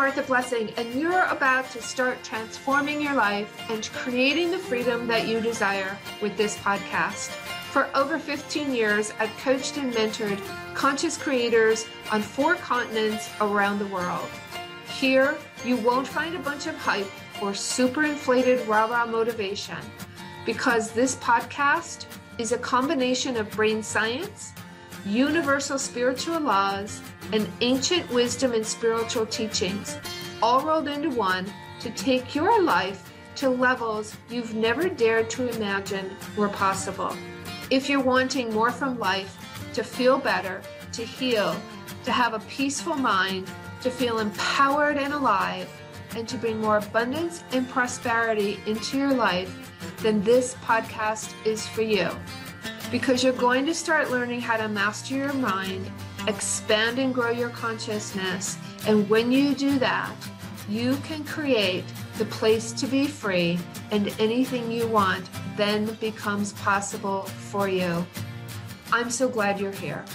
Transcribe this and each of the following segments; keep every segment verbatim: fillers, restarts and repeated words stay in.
Martha Blessing, and you're about to start transforming your life and creating the freedom that you desire with this podcast. For over fifteen years, I've coached and mentored conscious creators on four continents around the world. Here, you won't find a bunch of hype or super inflated rah-rah motivation, because this podcast is a combination of brain science, universal spiritual laws, and ancient wisdom and spiritual teachings, all rolled into one to take your life to levels you've never dared to imagine were possible. If you're wanting more from life, to feel better, to heal, to have a peaceful mind, to feel empowered and alive, and to bring more abundance and prosperity into your life, then this podcast is for you. Because you're going to start learning how to master your mind, expand and grow your consciousness, and when you do that, you can create the place to be free, and anything you want then becomes possible for you. I'm so glad you're here.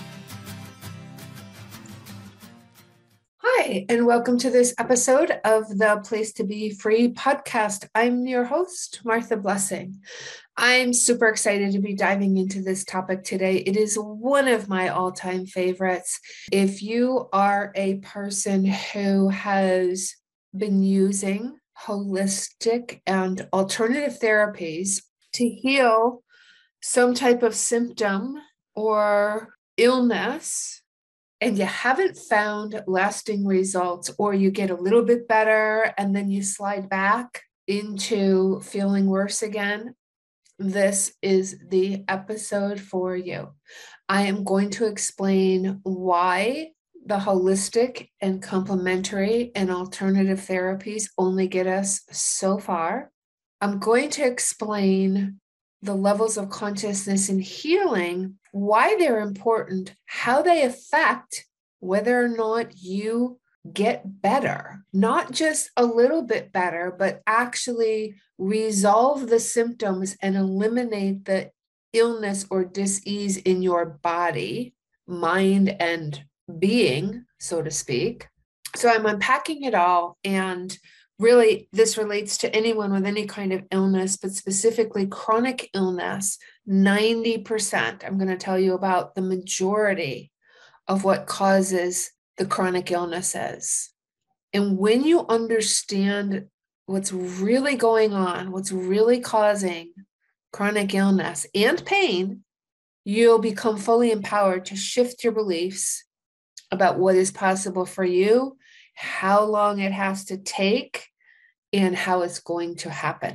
Hi, and welcome to this episode of the Place to Be Free podcast. I'm your host, Martha Blessing. I'm super excited to be diving into this topic today. It is one of my all-time favorites. If you are a person who has been using holistic and alternative therapies to heal some type of symptom or illness, and you haven't found lasting results, or you get a little bit better and then you slide back into feeling worse again, this is the episode for you. I am going to explain why the holistic and complementary and alternative therapies only get us so far. I'm going to explain the levels of consciousness and healing, why they're important, how they affect whether or not you get better, not just a little bit better, but actually resolve the symptoms and eliminate the illness or dis-ease in your body, mind, and being, so to speak. So I'm unpacking it all, and really, this relates to anyone with any kind of illness, but specifically chronic illness. ninety percent, I'm going to tell you about the majority of what causes the chronic illnesses. And when you understand what's really going on, what's really causing chronic illness and pain, you'll become fully empowered to shift your beliefs about what is possible for you, how long it has to take, and how it's going to happen.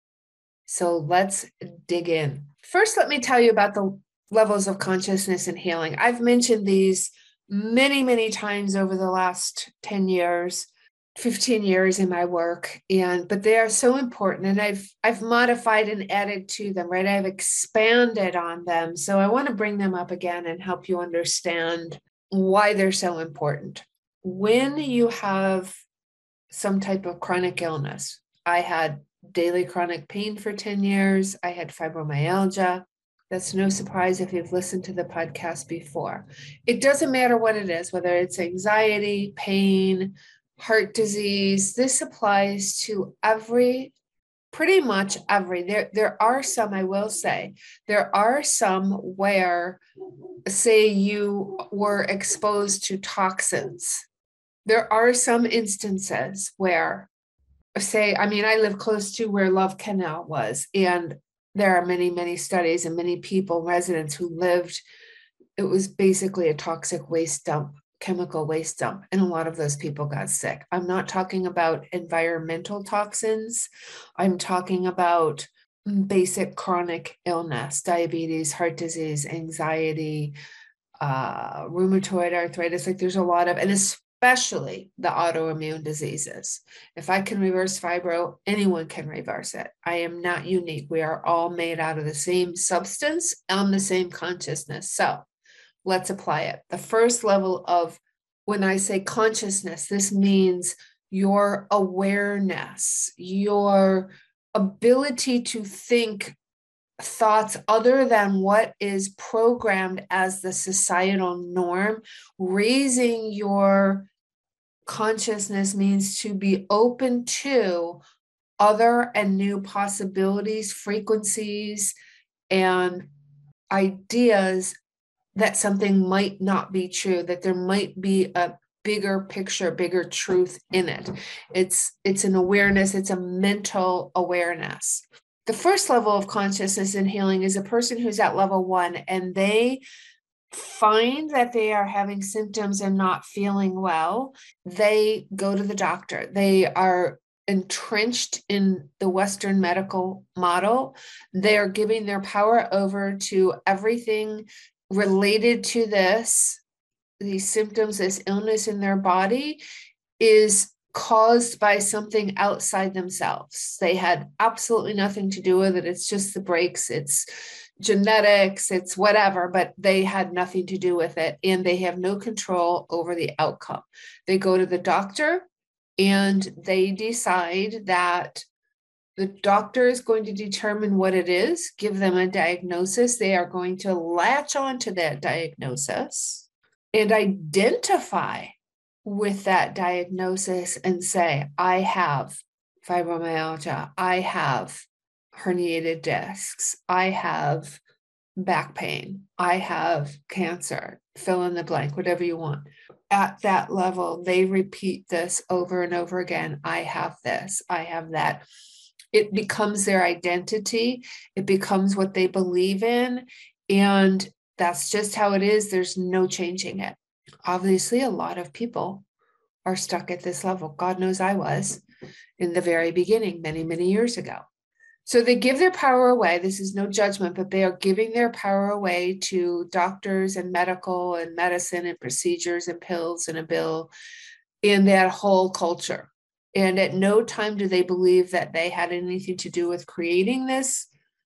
So let's dig in. First, let me tell you about the levels of consciousness and healing. I've mentioned these many, many times over the last ten years, fifteen years in my work, and but they are so important, and I've I've modified and added to them, right? I've expanded on them. So I want to bring them up again and help you understand why they're so important. When you have some type of chronic illness, I had daily chronic pain for ten years. I had fibromyalgia. That's no surprise if you've listened to the podcast before. It doesn't matter what it is, whether it's anxiety, pain, heart disease. This applies to every, pretty much every. There, there are some, I will say, there are some where, say you were exposed to toxins. There are some instances where, say, I mean, I live close to where Love Canal was, and there are many, many studies and many people, residents who lived, it was basically a toxic waste dump, chemical waste dump, and a lot of those people got sick. I'm not talking about environmental toxins. I'm talking about basic chronic illness, diabetes, heart disease, anxiety, uh, rheumatoid arthritis. Like there's a lot of, and especially the autoimmune diseases. If I can reverse fibro, anyone can reverse it. I am not unique. We are all made out of the same substance and the same consciousness. So let's apply it. The first level of, when I say consciousness, this means your awareness, your ability to think thoughts other than what is programmed as the societal norm, raising your consciousness means to be open to other and new possibilities, frequencies, and ideas that something might not be true, that there might be a bigger picture, bigger truth in it. It's it's an awareness, it's a mental awareness. The first level of consciousness in healing is a person who's at level one and they find that they are having symptoms and not feeling well. They go to the doctor. They are entrenched in the Western medical model. They're giving their power over to everything related to this, these symptoms, this illness in their body is caused by something outside themselves. They had absolutely nothing to do with it. It's just the breaks, it's genetics, it's whatever, but they had nothing to do with it. And they have no control over the outcome. They go to the doctor and they decide that the doctor is going to determine what it is, give them a diagnosis. They are going to latch on to that diagnosis and identify with that diagnosis and say, I have fibromyalgia, I have herniated discs, I have back pain, I have cancer, fill in the blank, whatever you want. At that level, they repeat this over and over again. I have this, I have that. It becomes their identity. It becomes what they believe in. And that's just how it is. There's no changing it. Obviously, a lot of people are stuck at this level. God knows I was in the very beginning, many, many years ago. So they give their power away. This is no judgment, but they are giving their power away to doctors and medical and medicine and procedures and pills and a bill in that whole culture. And at no time do they believe that they had anything to do with creating this,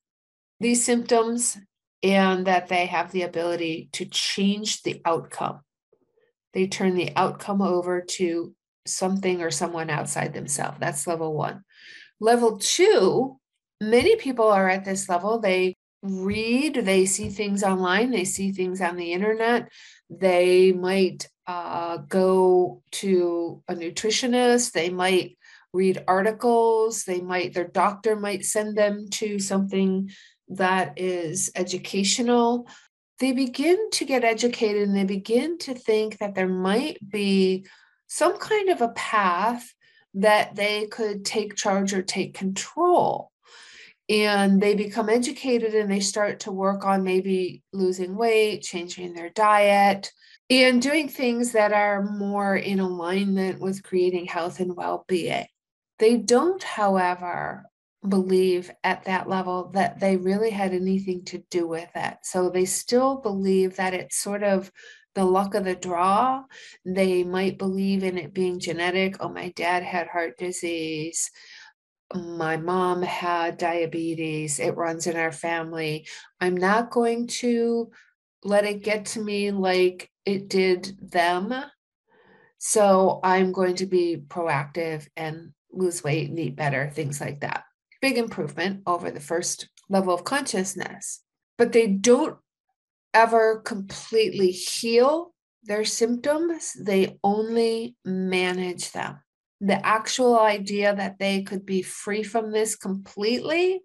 these symptoms, and that they have the ability to change the outcome. They turn the outcome over to something or someone outside themselves. That's level one. Level two, many people are at this level. They read, they see things online, they see things on the internet. They might uh, go to a nutritionist. They might read articles. They might, their doctor might send them to something that is educational. They begin to get educated and they begin to think that there might be some kind of a path that they could take charge or take control. And they become educated and they start to work on maybe losing weight, changing their diet, and doing things that are more in alignment with creating health and well-being. They don't, however, believe at that level that they really had anything to do with it. So they still believe that it's sort of the luck of the draw. They might believe in it being genetic. Oh, my dad had heart disease. My mom had diabetes. It runs in our family. I'm not going to let it get to me like it did them. So I'm going to be proactive and lose weight and eat better, things like that. Big improvement over the first level of consciousness. But they don't ever completely heal their symptoms. They only manage them. The actual idea that they could be free from this completely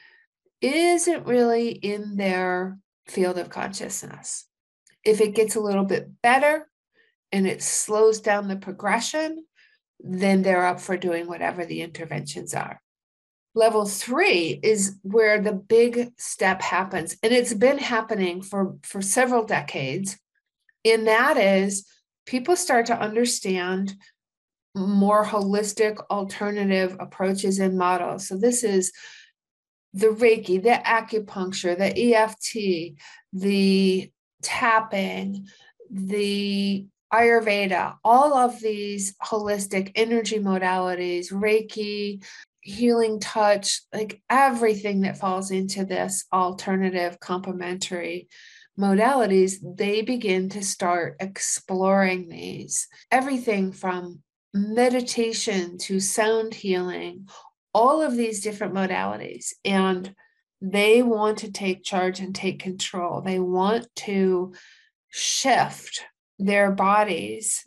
isn't really in their field of consciousness. If it gets a little bit better and it slows down the progression, then they're up for doing whatever the interventions are. Level three is where the big step happens, and it's been happening for, for several decades. And that is people start to understand more holistic alternative approaches and models. So this is the Reiki, the acupuncture, the E F T, the tapping, the Ayurveda, all of these holistic energy modalities, Reiki, healing touch, like everything that falls into this alternative complementary modalities, they begin to start exploring these. Everything from meditation to sound healing, all of these different modalities. And they want to take charge and take control. They want to shift their bodies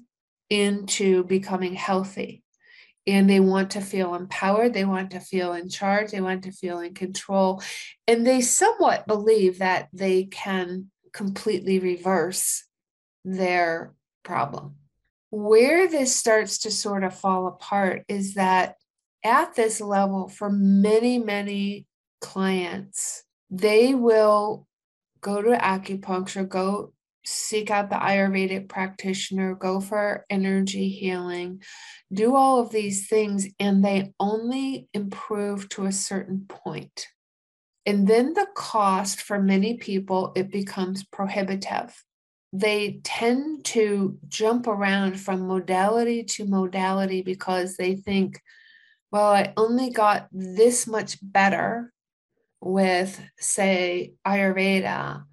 into becoming healthy. And they want to feel empowered. They want to feel in charge. They want to feel in control. And they somewhat believe that they can completely reverse their problem. Where this starts to sort of fall apart is that at this level, for many, many clients, they will go to acupuncture, go seek out the Ayurvedic practitioner, go for energy healing, do all of these things, and they only improve to a certain point. And then the cost for many people, it becomes prohibitive. They tend to jump around from modality to modality because they think, well, I only got this much better with, say, Ayurveda.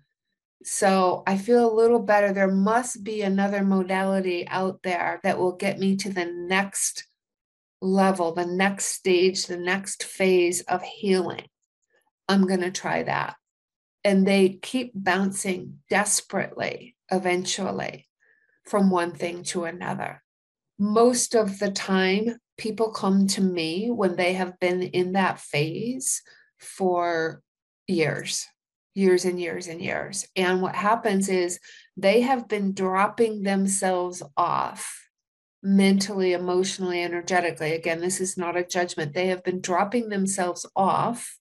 So I feel a little better. There must be another modality out there that will get me to the next level, the next stage, the next phase of healing. I'm going to try that. And they keep bouncing desperately, eventually, from one thing to another. Most of the time, people come to me when they have been in that phase for years, years and years and years. And what happens is they have been dropping themselves off mentally, emotionally, energetically. Again, this is not a judgment. They have been dropping themselves off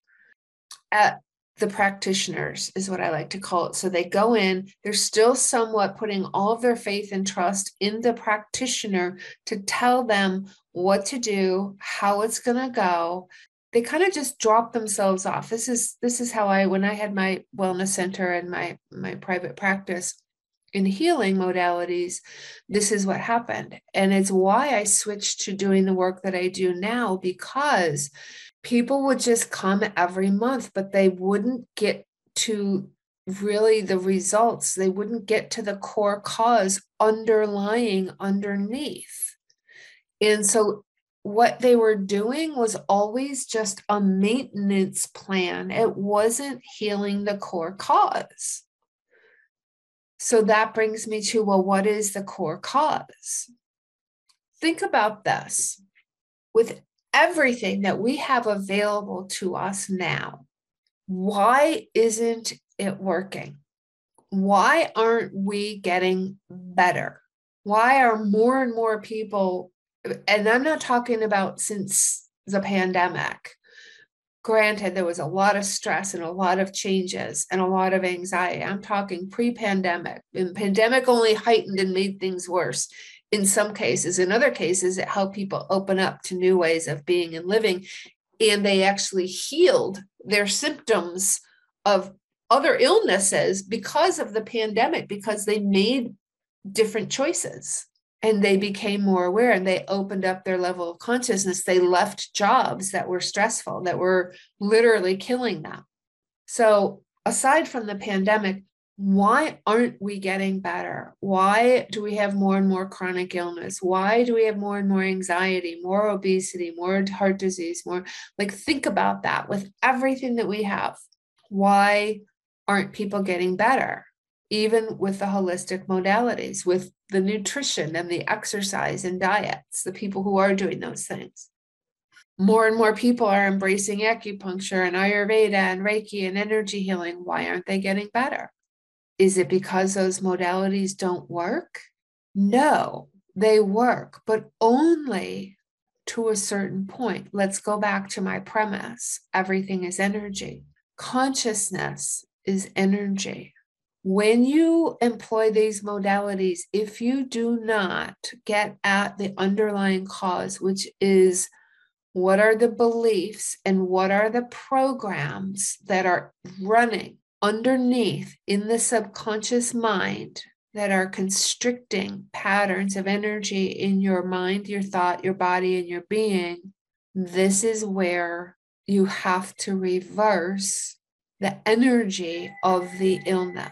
at the practitioners, is what I like to call it. So they go in, they're still somewhat putting all of their faith and trust in the practitioner to tell them what to do, how it's going to go. They kind of just drop themselves off. This is this is how I, when I had my wellness center and my my private practice in healing modalities, this is what happened. And it's why I switched to doing the work that I do now, because people would just come every month, but they wouldn't get to really the results. They wouldn't get to the core cause underlying underneath. And so what they were doing was always just a maintenance plan. It wasn't healing the core cause. So that brings me to, well, what is the core cause? Think about this. With everything that we have available to us now, why isn't it working? Why aren't we getting better? Why are more and more people, and I'm not talking about since the pandemic. Granted, there was a lot of stress and a lot of changes and a lot of anxiety. I'm talking pre-pandemic. And pandemic only heightened and made things worse in some cases. In other cases, it helped people open up to new ways of being and living. And they actually healed their symptoms of other illnesses because of the pandemic, because they made different choices. And they became more aware and they opened up their level of consciousness. They left jobs that were stressful, that were literally killing them. So aside from the pandemic, why aren't we getting better? Why do we have more and more chronic illness? Why do we have more and more anxiety, more obesity, more heart disease, more? Like, think about that with everything that we have. Why aren't people getting better? Even with the holistic modalities, with the nutrition and the exercise and diets, the people who are doing those things. More and more people are embracing acupuncture and Ayurveda and Reiki and energy healing. Why aren't they getting better? Is it because those modalities don't work? No, they work, but only to a certain point. Let's go back to my premise. Everything is energy. Consciousness is energy. When you employ these modalities, if you do not get at the underlying cause, which is what are the beliefs and what are the programs that are running underneath in the subconscious mind that are constricting patterns of energy in your mind, your thought, your body, and your being, this is where you have to reverse the energy of the illness.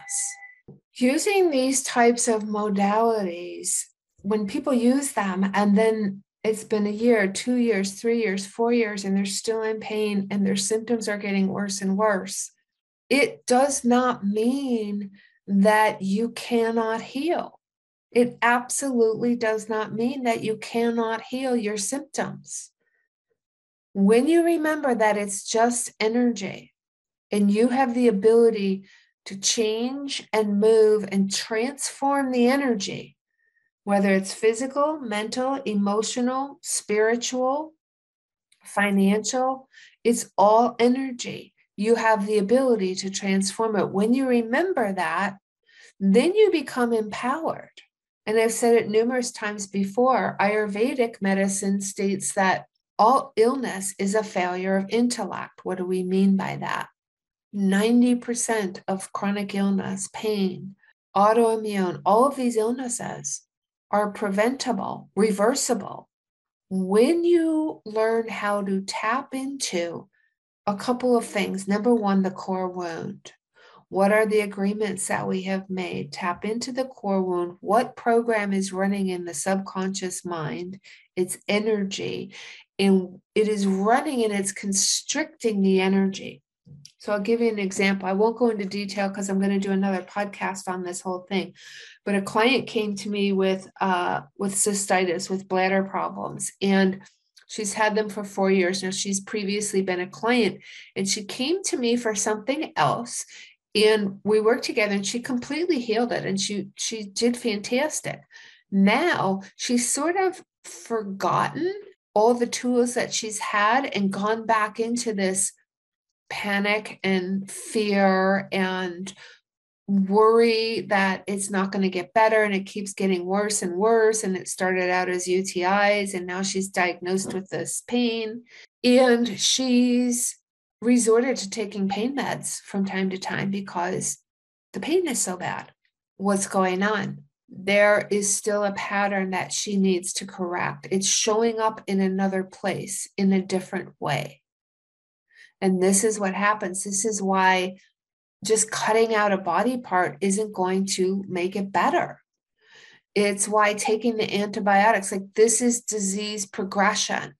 Using these types of modalities, when people use them and then it's been a year, two years, three years, four years, and they're still in pain and their symptoms are getting worse and worse, it does not mean that you cannot heal. It absolutely does not mean that you cannot heal your symptoms. When you remember that it's just energy and you have the ability to change and move and transform the energy, whether it's physical, mental, emotional, spiritual, financial, it's all energy. You have the ability to transform it. When you remember that, then you become empowered. And I've said it numerous times before, Ayurvedic medicine states that all illness is a failure of intellect. What do we mean by that? ninety percent of chronic illness, pain, autoimmune, all of these illnesses are preventable, reversible. When you learn how to tap into a couple of things, number one, the core wound. What are the agreements that we have made? Tap into the core wound. What program is running in the subconscious mind? It's energy, and it is running and it's constricting the energy. So I'll give you an example. I won't go into detail because I'm going to do another podcast on this whole thing. But a client came to me with uh, with cystitis, with bladder problems, and she's had them for four years now. She's previously been a client, and she came to me for something else. And we worked together and she completely healed it. And she she did fantastic. Now she's sort of forgotten all the tools that she's had and gone back into this panic and fear and worry that it's not going to get better, and it keeps getting worse and worse. And it started out as U T Is, and now she's diagnosed with this pain. And she's resorted to taking pain meds from time to time because the pain is so bad. What's going on? There is still a pattern that she needs to correct. It's showing up in another place in a different way. And this is what happens. This is why just cutting out a body part isn't going to make it better. It's why taking the antibiotics, like this is disease progression.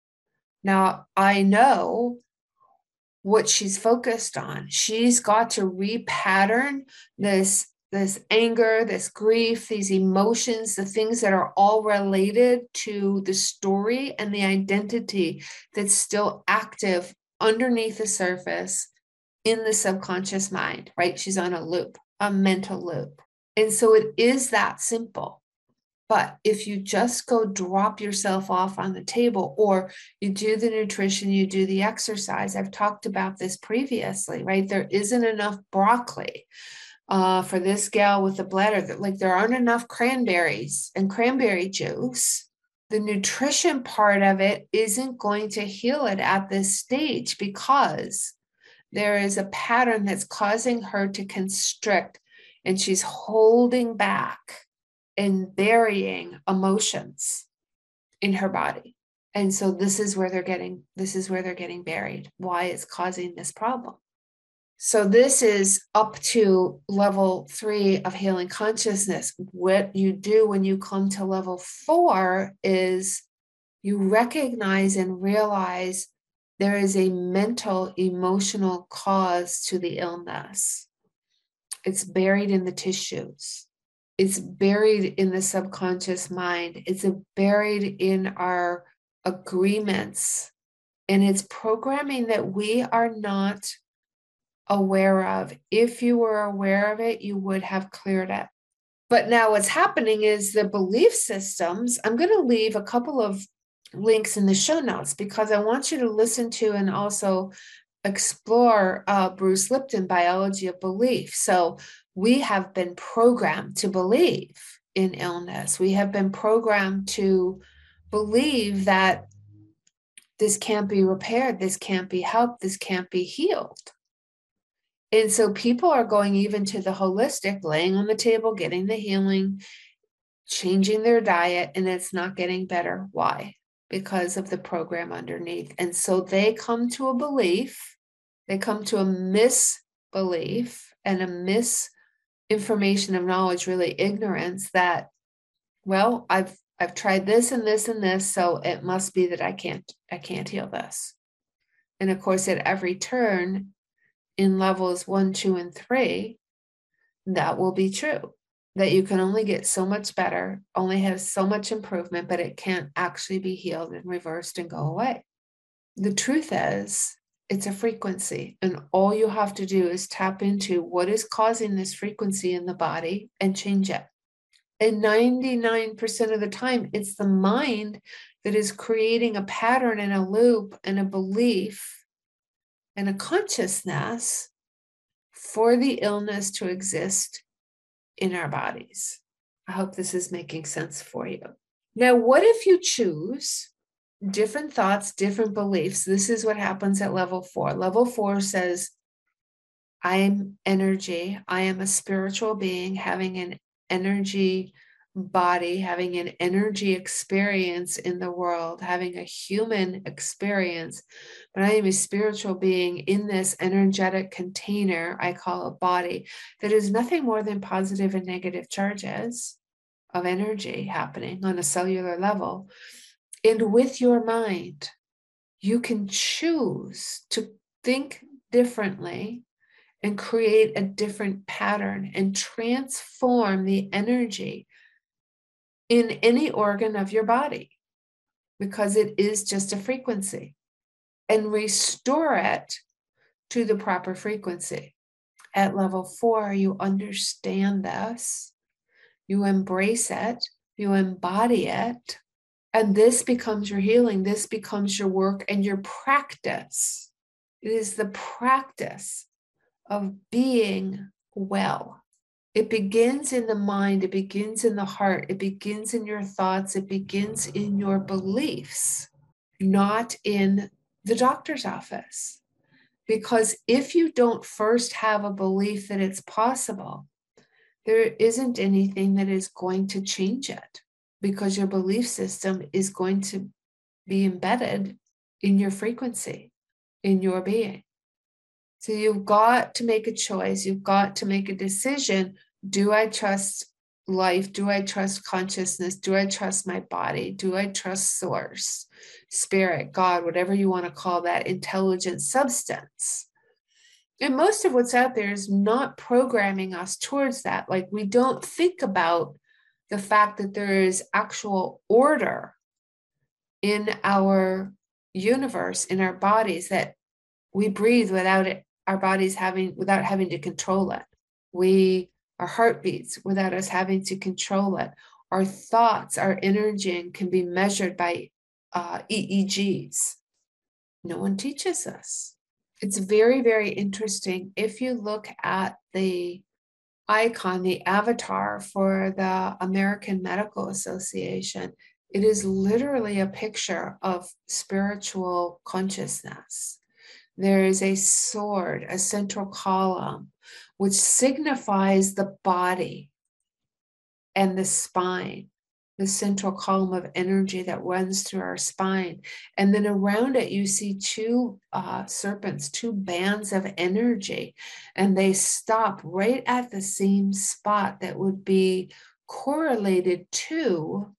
Now, I know what she's focused on. She's got to repattern this, this anger, this grief, these emotions, the things that are all related to the story and the identity that's still active underneath the surface in the subconscious mind, right? She's on a loop, a mental loop. And so it is that simple. But if you just go drop yourself off on the table, or you do the nutrition, you do the exercise, I've talked about this previously, right? There isn't enough broccoli uh, for this gal with the bladder. Like there aren't enough cranberries and cranberry juice. The nutrition part of it isn't going to heal it at this stage because there is a pattern that's causing her to constrict, and she's holding back and burying emotions in her body. And so this is where they're getting, this is where they're getting buried, why it's causing this problem. So this is up to level three of healing consciousness. What you do when you come to level four is you recognize and realize there is a mental, emotional cause to the illness. It's buried in the tissues. It's buried in the subconscious mind. It's buried in our agreements. And it's programming that we are not aware of. If you were aware of it, you would have cleared it. But now what's happening is the belief systems. I'm going to leave a couple of links in the show notes because I want you to listen to and also explore uh, Bruce Lipton, Biology of Belief. So we have been programmed to believe in illness. We have been programmed to believe that this can't be repaired, this can't be helped, this can't be healed. And so people are going even to the holistic, laying on the table, getting the healing, changing their diet, and it's not getting better. Why? Because of the program underneath. And so they come to a belief, they come to a misbelief and a misinformation of knowledge, really ignorance, that, well, I've I've tried this and this and this, so it must be that I can't, I can't heal this. And of course, at every turn in levels one, two, and three, that will be true. that you can only get so much better, only have so much improvement, but it can't actually be healed and reversed and go away. The truth is, it's a frequency, and all you have to do is tap into what is causing this frequency in the body and change it. And ninety-nine percent of the time, it's the mind that is creating a pattern and a loop and a belief and a consciousness for the illness to exist in our bodies. I hope this is making sense for you. Now, what if you choose different thoughts, different beliefs? This is what happens at level four. Level four says, I am energy. I am a spiritual being having an energy body, having an energy experience in the world, having a human experience, but I am a spiritual being in this energetic container I call a body that is nothing more than positive and negative charges of energy happening on a cellular level. And with your mind, you can choose to think differently and create a different pattern and transform the energy in any organ of your body, because it is just a frequency, and restore it to the proper frequency. At level four, you understand this, you embrace it, you embody it, and this becomes your healing. This becomes your work and your practice. It is the practice of being well. It begins in the mind, it begins in the heart, it begins in your thoughts, it begins in your beliefs, not in the doctor's office. Because if you don't first have a belief that it's possible, there isn't anything that is going to change it, because your belief system is going to be embedded in your frequency, in your being. So you've got to make a choice. You've got to make a decision. Do I trust life? Do I trust consciousness? Do I trust my body? Do I trust source, spirit, God, whatever you want to call that, intelligent substance? And most of what's out there is not programming us towards that. Like, we don't think about the fact that there is actual order in our universe, in our bodies, that we breathe without it, our bodies having, without having to control it. We, our heartbeats without us having to control it. Our thoughts, our energy can be measured by uh, E E Gs. No one teaches us. It's very, very interesting. If you look at the icon, the avatar for the American Medical Association, it is literally a picture of spiritual consciousness. There is a sword, a central column, which signifies the body and the spine, the central column of energy that runs through our spine. And then around it, you see two uh, serpents, two bands of energy, and they stop right at the same spot that would be correlated to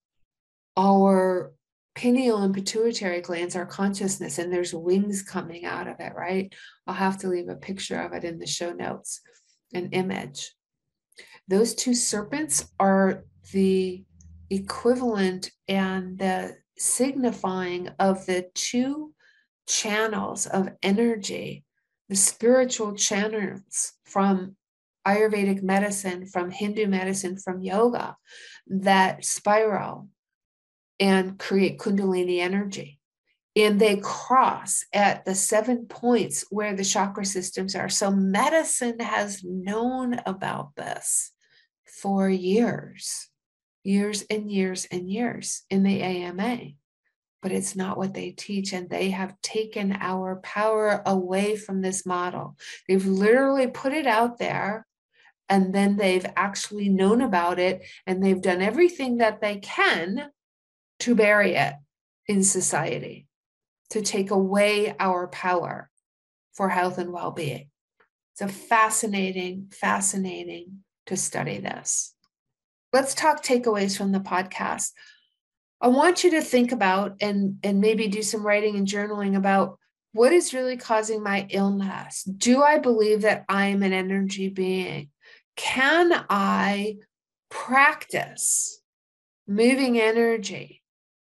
our pineal and pituitary glands, our consciousness, and there's wings coming out of it, right? I'll have to leave a picture of it in the show notes, an image. Those two serpents are the equivalent and the signifying of the two channels of energy, the spiritual channels from Ayurvedic medicine, from Hindu medicine, from yoga, that spiral and create Kundalini energy. And they cross at the seven points where the chakra systems are. So medicine has known about this for years, years and years and years in the A M A. But it's not what they teach. And they have taken our power away from this model. They've literally put it out there, and then they've actually known about it, and they've done everything that they can to bury it in society, to take away our power for health and well-being. It's a fascinating, fascinating to study this. Let's talk takeaways from the podcast. I want you to think about and, and maybe do some writing and journaling about what is really causing my illness. Do I believe that I am an energy being? Can I practice moving energy,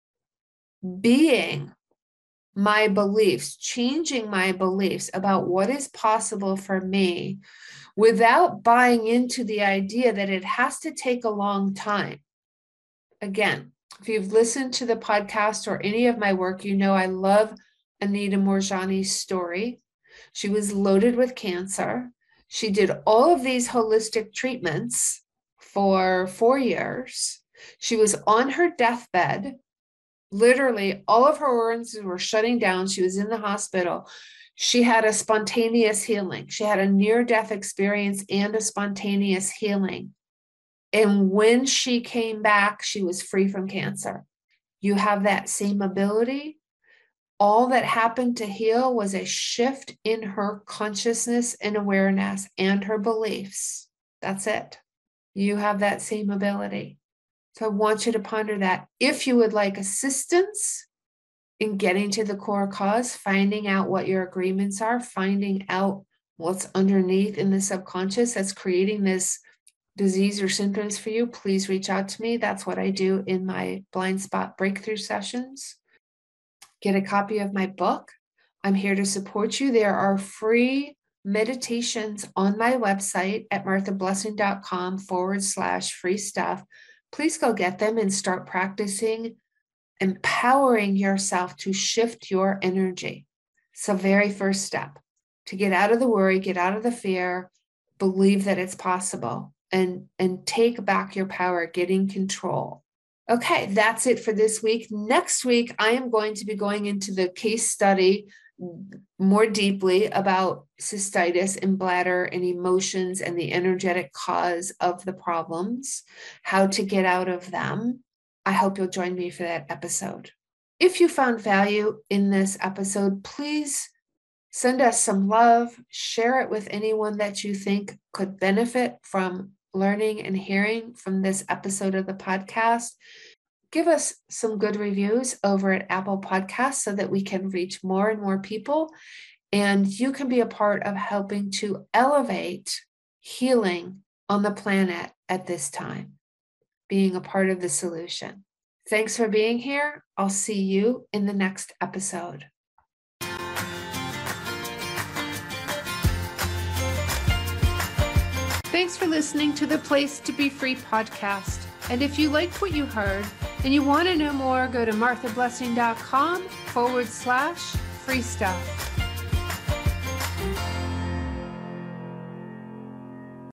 being my beliefs, changing my beliefs about what is possible for me without buying into the idea that it has to take a long time. Again, if you've listened to the podcast or any of my work, you know I love Anita Moorjani's story. She was loaded with cancer. She did all of these holistic treatments for four years. She was on her deathbed. Literally, all of her organs were shutting down. She was in the hospital. She had a spontaneous healing. She had a near-death experience and a spontaneous healing. And when she came back, she was free from cancer. You have that same ability. All that happened to heal was a shift in her consciousness and awareness and her beliefs. That's it. You have that same ability. So I want you to ponder that. If you would like assistance in getting to the core cause, finding out what your agreements are, finding out what's underneath in the subconscious that's creating this disease or symptoms for you, please reach out to me. That's what I do in my blind spot breakthrough sessions. Get a copy of my book. I'm here to support you. There are free meditations on my website at marthablessing.com forward slash free stuff. Please go get them and start practicing empowering yourself to shift your energy. It's the very first step to get out of the worry, get out of the fear, believe that it's possible, and, and take back your power, get in control. Okay, that's it for this week. Next week, I am going to be going into the case study more deeply about cystitis and bladder and emotions and the energetic cause of the problems, how to get out of them. I hope you'll join me for that episode. If you found value in this episode, please send us some love, share it with anyone that you think could benefit from learning and hearing from this episode of the podcast. Give us some good reviews over at Apple Podcasts so that we can reach more and more people. And you can be a part of helping to elevate healing on the planet at this time, being a part of the solution. Thanks for being here. I'll see you in the next episode. Thanks for listening to the Place to Be Free podcast. And if you liked what you heard and you want to know more, go to marthablessing.com forward slash free stuff.